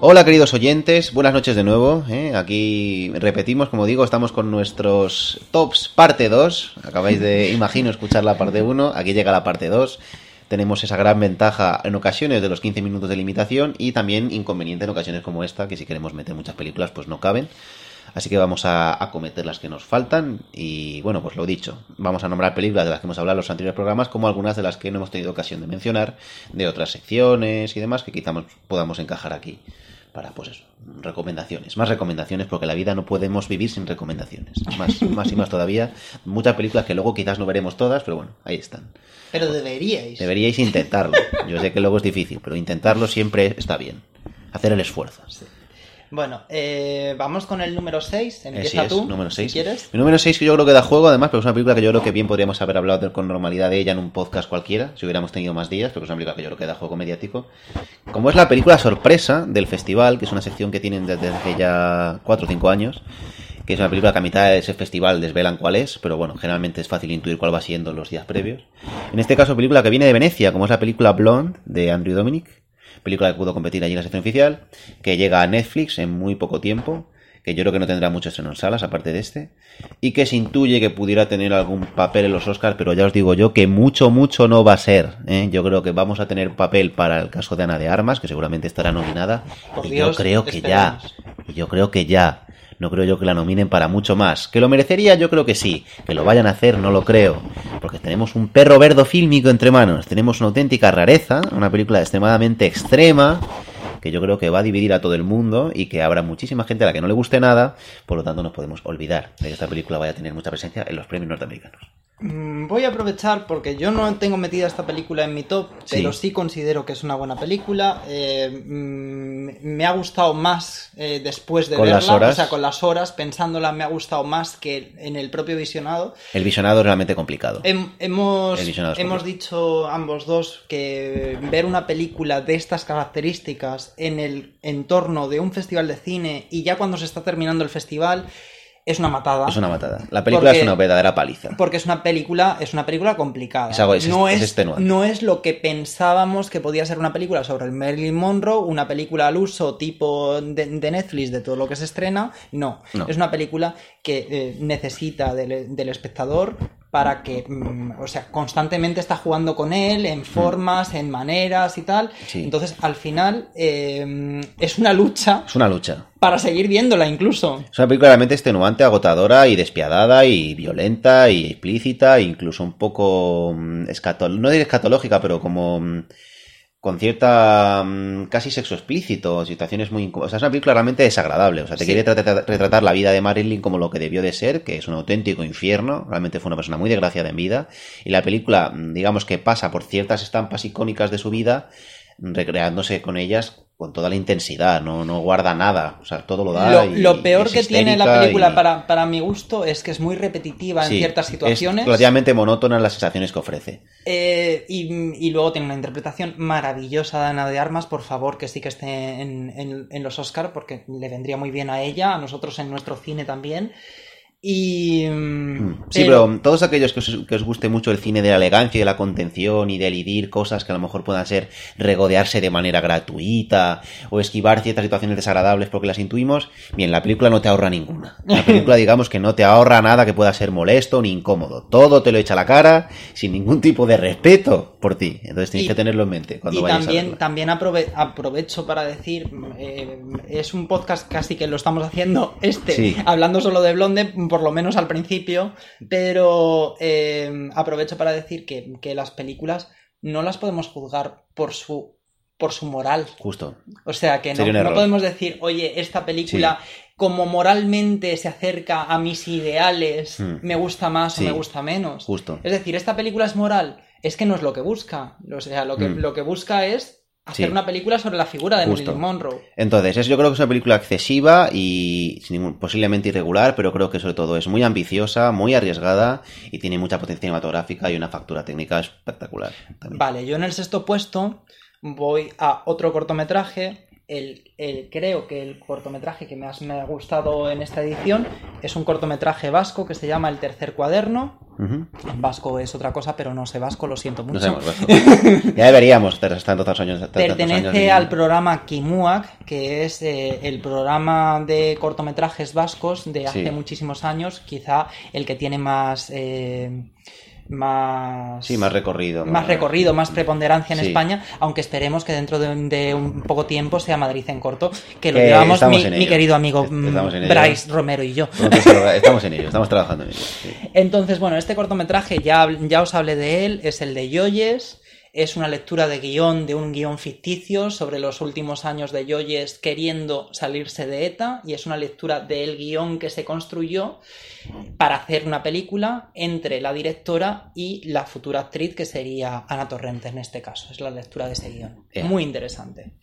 Hola queridos oyentes, buenas noches de nuevo. Aquí repetimos, como digo, estamos con nuestros tops parte 2. Acabáis de, imagino, escuchar la parte 1, aquí llega la parte 2. Tenemos esa gran ventaja en ocasiones de los 15 minutos de limitación y también inconveniente en ocasiones como esta, que si queremos meter muchas películas pues no caben. Así que vamos a cometer las que nos faltan y bueno, pues lo dicho, vamos a nombrar películas de las que hemos hablado en los anteriores programas como algunas de las que no hemos tenido ocasión de mencionar de otras secciones y demás que quizá podamos encajar aquí para, pues eso, recomendaciones, más recomendaciones, porque la vida no podemos vivir sin recomendaciones, más y más todavía, muchas películas que luego quizás no veremos todas, pero bueno, ahí están. Pero deberíais intentarlo, yo sé que luego es difícil, pero intentarlo siempre está bien, hacer el esfuerzo. Sí. Bueno, vamos con el número 6. Empieza tú, número 6. Si quieres. Mi número 6 que yo creo que da juego, además, pero es una película que yo creo que bien podríamos haber hablado con normalidad de ella en un podcast cualquiera, si hubiéramos tenido más días, porque es una película que yo creo que da juego mediático. Como es la película sorpresa del festival, que es una sección que tienen desde hace ya 4 o 5 años, que es una película que a mitad de ese festival desvelan cuál es, pero bueno, generalmente es fácil intuir cuál va siendo los días previos. En este caso, película que viene de Venecia, como es la película Blonde, de Andrew Dominik. Película que pudo competir allí en la sección oficial, que llega a Netflix en muy poco tiempo, que yo creo que no tendrá mucho estreno en salas, aparte de este, y que se intuye que pudiera tener algún papel en los Oscars, pero ya os digo yo que mucho no va a ser, ¿eh? Yo creo que vamos a tener papel para el caso de Ana de Armas, que seguramente estará nominada, Por y Dios, yo creo que ya. No creo yo que la nominen para mucho más. ¿Que lo merecería? Yo creo que sí. Que lo vayan a hacer, no lo creo. Porque tenemos un perro verdo fílmico entre manos. Tenemos una auténtica rareza, una película extremadamente extrema, que yo creo que va a dividir a todo el mundo y que habrá muchísima gente a la que no le guste nada. Por lo tanto, nos podemos olvidar de que esta película vaya a tener mucha presencia en los premios norteamericanos. Voy a aprovechar porque yo no tengo metida esta película en mi top, pero sí considero que es una buena película. Me ha gustado más después de verla, o sea, con las horas, pensándola, me ha gustado más que en el propio visionado. El visionado es realmente complicado. Hemos dicho ambos dos que ver una película de estas características en el entorno de un festival de cine y ya cuando se está terminando el festival es una matada. Es una matada. La película es una verdadera paliza. Porque es una película complicada. Es extenuante. No es lo que pensábamos que podía ser una película sobre el Marilyn Monroe, una película al uso tipo de Netflix de todo lo que se estrena. No. Es una película que necesita del espectador para que, o sea, constantemente está jugando con él en formas, en maneras y tal. Sí. Entonces, al final, es una lucha. Es una lucha. Para seguir viéndola, incluso. Es una película realmente extenuante, agotadora y despiadada y violenta y explícita, e incluso un poco no diré escatológica, pero como con cierta casi sexo explícito, situaciones muy incómodas. O sea, es una película realmente desagradable. O sea, te quiere retratar la vida de Marilyn como lo que debió de ser, que es un auténtico infierno. Realmente fue una persona muy desgraciada en vida. Y la película, digamos que pasa por ciertas estampas icónicas de su vida, recreándose con ellas con toda la intensidad, no guarda nada, o sea, todo lo da. Lo peor que tiene la película para mi gusto es que es muy repetitiva en ciertas situaciones. Es relativamente monótona en las sensaciones que ofrece. Y luego tiene una interpretación maravillosa de Ana de Armas, por favor, que sí que esté en los Oscars, porque le vendría muy bien a ella, a nosotros en nuestro cine también. Sí, pero todos aquellos que os guste mucho el cine de la elegancia y de la contención y de elidir cosas que a lo mejor puedan ser regodearse de manera gratuita o esquivar ciertas situaciones desagradables porque las intuimos, bien, la película no te ahorra ninguna. La película, digamos que no te ahorra nada que pueda ser molesto ni incómodo. Todo te lo echa a la cara sin ningún tipo de respeto por ti. Entonces tienes que tenerlo en mente cuando vayas a verla. También aprovecho para decir, es un podcast casi que lo estamos haciendo hablando solo de Blonde, por lo menos al principio, pero aprovecho para decir que las películas no las podemos juzgar por su moral. Justo. O sea, que no podemos decir, oye, esta película, como moralmente se acerca a mis ideales, me gusta más o me gusta menos. Justo. Es decir, esta película es moral, es que no es lo que busca. O sea, lo que busca es hacer una película sobre la figura de Marilyn Monroe. Entonces, yo creo que es una película excesiva y posiblemente irregular, pero creo que sobre todo es muy ambiciosa, muy arriesgada y tiene mucha potencia cinematográfica y una factura técnica espectacular también. Vale, yo en el sexto puesto voy a otro cortometraje. Creo que el cortometraje que más me ha gustado en esta edición es un cortometraje vasco que se llama El tercer cuaderno. Uh-huh. En vasco es otra cosa, pero no sé vasco, lo siento mucho. No sabemos vasco. Ya deberíamos estar tantos años. Pertenece al programa Kimuak, que es el programa de cortometrajes vascos de hace muchísimos años, quizá el que tiene más recorrido. Más recorrido, más preponderancia en España, aunque esperemos que dentro de un poco tiempo sea Madrid en corto, que lo llevamos mi querido amigo Bryce Romero y yo. Estamos en ello, estamos trabajando en ello. Sí. Entonces, bueno, este cortometraje ya os hablé de él, es el de Yoyes. Es una lectura de guión, de un guión ficticio sobre los últimos años de Yoyes queriendo salirse de ETA, y es una lectura del guión que se construyó para hacer una película entre la directora y la futura actriz, que sería Ana Torrente en este caso. Es la lectura de ese guión. Muy interesante.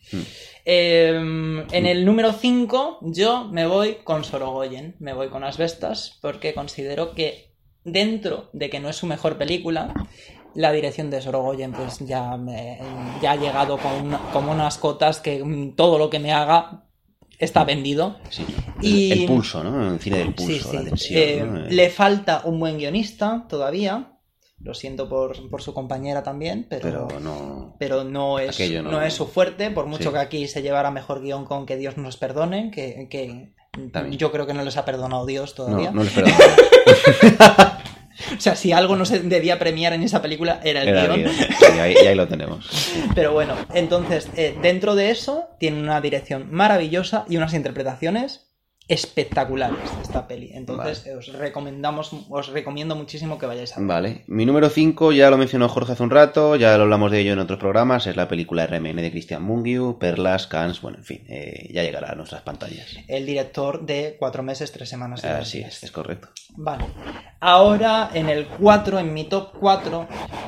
En el número 5 yo me voy con Sorogoyen, me voy con Asbestas, porque considero que dentro de que no es su mejor película, la dirección de Sorogoyen pues ya ha llegado con unas cotas que todo lo que me haga está vendido. Sí. Y el pulso, ¿no? El cine del pulso, la tensión, ¿no? Le falta un buen guionista todavía. Lo siento por su compañera también, pero no es su fuerte, por mucho que aquí se llevara mejor guión con Que Dios nos perdone, que yo creo que no les ha perdonado Dios todavía. No les perdona. O sea, si algo no se debía premiar en esa película era el guión. Sí, ahí lo tenemos. Pero bueno, entonces, dentro de eso, tiene una dirección maravillosa y unas interpretaciones espectaculares de esta peli. Entonces, os recomiendo muchísimo que vayáis a ver. Vale. Mi número 5, ya lo mencionó Jorge hace un rato, ya lo hablamos de ello en otros programas, es la película RMN de Cristian Mungiu, Perlas, Cans, bueno, en fin, ya llegará a nuestras pantallas. El director de 4 meses, 3 semanas. Así es correcto. Vale. Ahora, en mi top 4,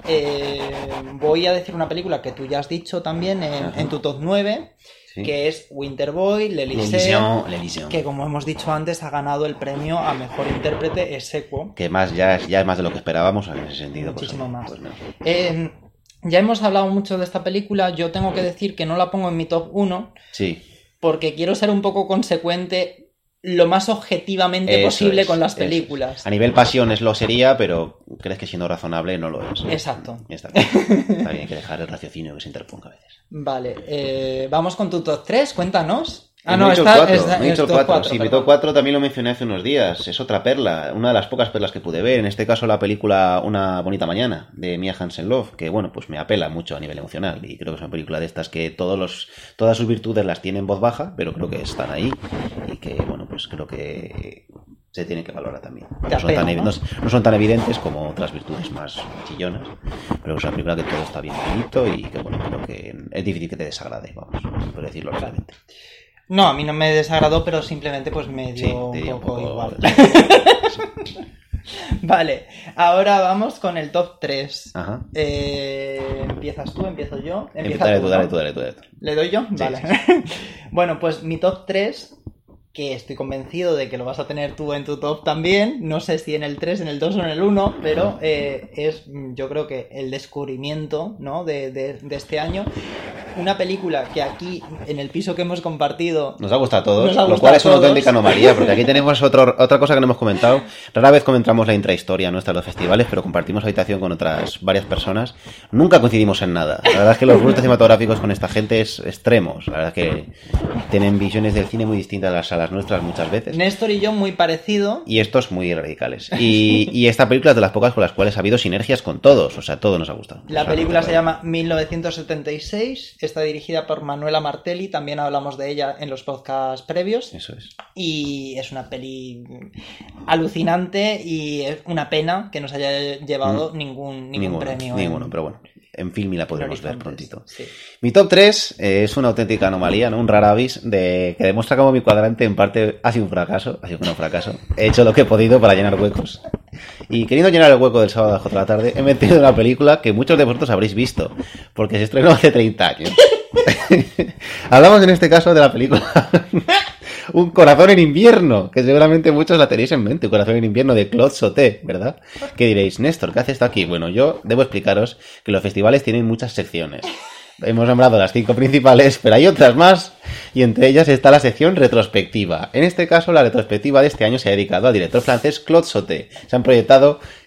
voy a decir una película que tú ya has dicho también en tu top 9, sí, que es Winter Boy, L'Élysée, que como hemos dicho antes ha ganado el premio a mejor intérprete ex aequo. Que más ya es más de lo que esperábamos en ese sentido. Muchísimo más. Pues no. Ya hemos hablado mucho de esta película, yo tengo que decir que no la pongo en mi top 1, sí, porque quiero ser un poco consecuente lo más objetivamente posible con las películas. A nivel pasiones lo sería, pero crees que siendo razonable no lo es. Exacto. Está bien, hay que dejar el raciocinio que se interponga a veces. Vale, vamos con tu top 3, cuéntanos. Mi top 4. Sí, mi top 4 también lo mencioné hace unos días. Es otra perla, una de las pocas perlas que pude ver. En este caso la película Una bonita mañana, de Mia Hansen-Løve, que bueno, pues me apela mucho a nivel emocional. Y creo que es una película de estas que todas sus virtudes las tiene en voz baja, pero creo que están ahí. Y que bueno, pues creo que se tienen que valorar también. No son tan evidentes como otras virtudes más chillonas, pero es una película que todo está bien bonito y que bueno, creo que es difícil que te desagrade, vamos, por decirlo claramente. No, a mí no me desagradó, pero simplemente pues me dio un poco igual. Vale, ahora vamos con el top 3. Ajá. ¿Empiezas tú? ¿Empiezo yo? Dale tú. ¿Le doy yo? Sí, vale. Sí. Bueno, pues mi top 3, que estoy convencido de que lo vas a tener tú en tu top también, no sé si en el 3, en el 2 o en el 1, pero es, yo creo que el descubrimiento, ¿no? de este año. Una película que aquí, en el piso que hemos compartido, nos ha gustado a todos, lo cual es una auténtica anomalía, porque aquí tenemos otra cosa que no hemos comentado. Rara vez comentamos la intrahistoria nuestra de los festivales, pero compartimos habitación con otras varias personas. Nunca coincidimos en nada. La verdad es que los gustos cinematográficos con esta gente es extremos. La verdad es que tienen visiones del cine muy distintas a las nuestras muchas veces. Néstor y yo muy parecido. Y estos muy radicales. Y esta película es de las pocas con las cuales ha habido sinergias con todos. O sea, todo nos ha gustado. La película se llama 1976. Está dirigida por Manuela Martelli, también hablamos de ella en los podcasts previos. Eso es. Y es una peli alucinante y es una pena que no se haya llevado ningún premio. Ninguno, pero bueno, en Filmi la podremos ver prontito. Sí. Mi top 3 es una auténtica anomalía, ¿no? Un rara avis que demuestra cómo mi cuadrante en parte ha sido un fracaso. He hecho lo que he podido para llenar huecos. Y queriendo llenar el hueco del sábado a las 4 de la tarde, he metido una película que muchos de vosotros habréis visto, porque se estrenó hace 30 años. Hablamos en este caso de la película Un corazón en invierno, que seguramente muchos la tenéis en mente. Un corazón en invierno de Claude Sauté, ¿verdad? ¿Qué diréis? Néstor, ¿qué hace esto aquí? Bueno, yo debo explicaros que los festivales tienen muchas secciones. Hemos nombrado las 5 principales, pero hay otras más, y entre ellas está la sección retrospectiva. En este caso, la retrospectiva de este año se ha dedicado al director francés Claude Sauté. Se han proyectado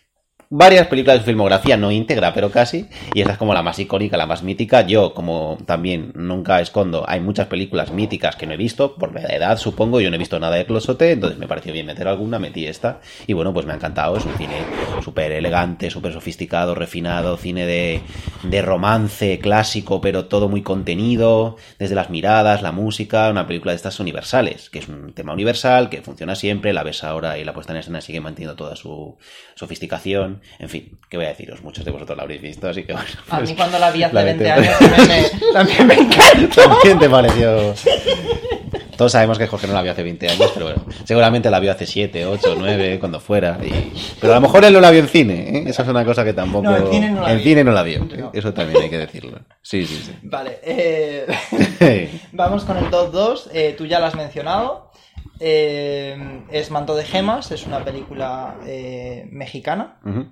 varias películas de su filmografía, no íntegra, pero casi, y esa es como la más icónica, la más mítica. Yo, como también nunca escondo, hay muchas películas míticas que no he visto, por la edad supongo, yo no he visto nada de Closote, entonces me pareció bien meter alguna, metí esta, y bueno, pues me ha encantado, es un cine súper elegante, súper sofisticado, refinado, cine de romance clásico, pero todo muy contenido, desde las miradas, la música, una película de estas universales, que es un tema universal, que funciona siempre, la ves ahora y la puesta en escena sigue manteniendo toda su sofisticación. En fin, ¿qué voy a deciros? Muchos de vosotros la habréis visto, así que bueno. A pues, mí cuando la vi hace 20 años también me encantó. También te pareció... Todos sabemos que Jorge no la vio hace 20 años, pero bueno, seguramente la vio hace 7, 8, 9, cuando fuera. Pero a lo mejor él no la vio en cine, ¿eh? Esa es una cosa que tampoco... No, en cine no la vi. No. Eso también hay que decirlo. Sí. Vale, vamos con el top 2. Tú ya la has mencionado. Es Manto de Gemas, es una película mexicana. Uh-huh.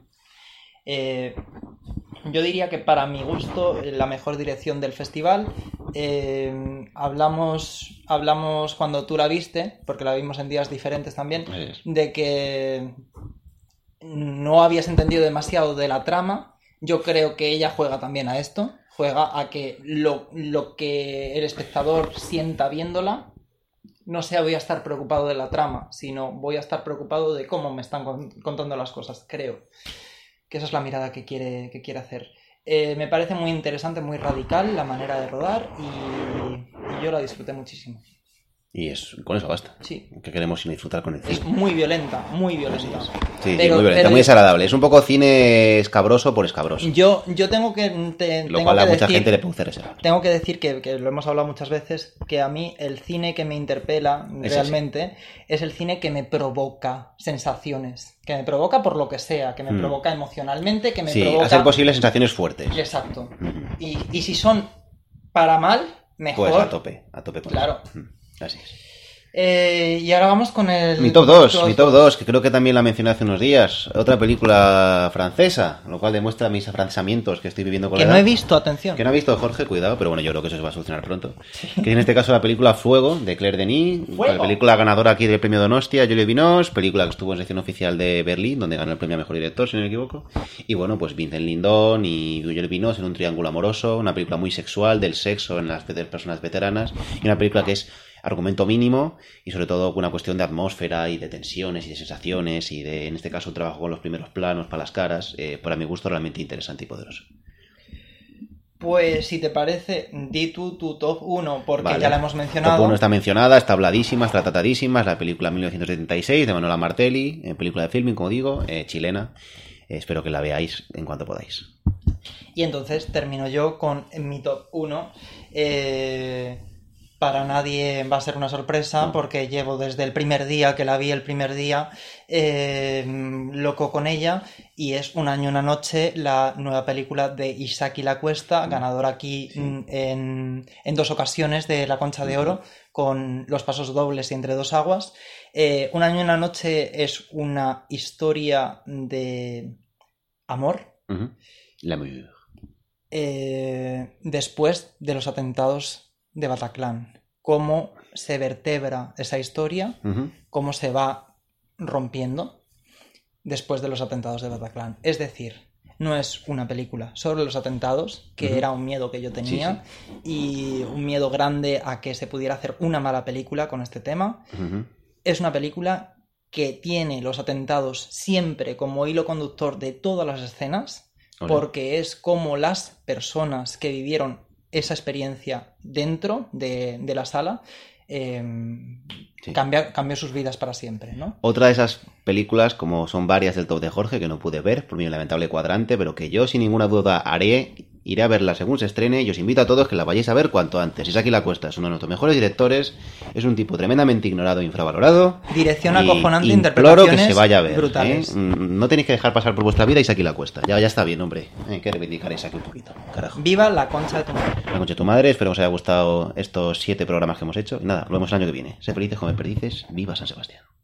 Yo diría que para mi gusto la mejor dirección del festival. Hablamos cuando tú la viste, porque la vimos en días diferentes también, de que no habías entendido demasiado de la trama. Yo creo que ella juega también a esto, juega a que lo que el espectador sienta viéndola no sea voy a estar preocupado de la trama, sino voy a estar preocupado de cómo me están contando las cosas. Creo que esa es la mirada que quiere hacer. Me parece muy interesante, muy radical la manera de rodar y yo la disfruté muchísimo. Y con eso basta. Sí. Que queremos disfrutar con el cine. Es muy violenta, muy violenta. Sí, muy violenta, muy desagradable. Es un poco cine escabroso por escabroso. Yo tengo que... Lo cual a mucha gente le produce reserva. Tengo que decir que lo hemos hablado muchas veces, que a mí el cine que me interpela realmente es el cine que me provoca sensaciones. Que me provoca por lo que sea, que me provoca emocionalmente, que me provoca... a ser posible sensaciones fuertes. Exacto. Y si son para mal, mejor. Pues a tope con claro. Eso. Así es. Y ahora vamos con mi top 2, que creo que también la mencioné hace unos días. Otra película francesa, lo cual demuestra mis afrancesamientos que estoy viviendo con la edad. Que no he visto, atención. Que no ha visto Jorge, cuidado, pero bueno, yo creo que eso se va a solucionar pronto. Que en este caso la película Fuego, de Claire Denis, la película ganadora aquí del premio Donostia, Julie Binoche, película que estuvo en sección oficial de Berlín, donde ganó el premio a Mejor Director, si no me equivoco. Y bueno, pues Vincent Lindon y Julie Binoche en un triángulo amoroso, una película muy sexual, del sexo en las personas veteranas, y una película que es argumento mínimo y sobre todo una cuestión de atmósfera y de tensiones y de sensaciones y de, en este caso, un trabajo con los primeros planos para las caras, para mi gusto realmente interesante y poderoso. Pues si te parece, di tú tu top 1 porque vale. Ya la hemos mencionado. Top 1 está mencionada, está habladísima, está tratadísima, es la película 1976 de Manuela Martelli, película de filming, como digo, chilena. Espero que la veáis en cuanto podáis. Y entonces termino yo con mi top 1. Para nadie va a ser una sorpresa porque llevo desde el primer día que la vi, loco con ella, y es Un año, una noche, la nueva película de Isaki La Cuesta, ganadora aquí en 2 ocasiones de la Concha de Oro con Los pasos dobles y Entre dos aguas. Un año, una noche es una historia de amor. L'amour. Después de los atentados de Bataclan, cómo se vertebra esa historia, cómo se va rompiendo después de los atentados de Bataclan. Es decir, no es una película sobre los atentados, que era un miedo que yo tenía, y un miedo grande a que se pudiera hacer una mala película con este tema. Es una película que tiene los atentados siempre como hilo conductor de todas las escenas, porque es como las personas que vivieron esa experiencia dentro de la sala cambió sus vidas para siempre, ¿no? Otra de esas películas, como son varias del top de Jorge, que no pude ver por mi lamentable cuadrante, pero que yo sin ninguna duda iré a verla según se estrene, y os invito a todos que la vayáis a ver cuanto antes. Isaki La Cuesta es uno de nuestros mejores directores, es un tipo tremendamente ignorado e infravalorado. Dirección acojonante, interpretaciones que se vaya a ver, brutales. No tenéis que dejar pasar por vuestra vida Isaki La Cuesta. Ya está bien, hombre. Hay que reivindicar a Isaki un poquito. Carajo. Viva la concha de tu madre. La concha de tu madre. Espero que os haya gustado estos 7 programas que hemos hecho. Y nada, lo vemos el año que viene. Sé felices, joven perdices. Viva San Sebastián.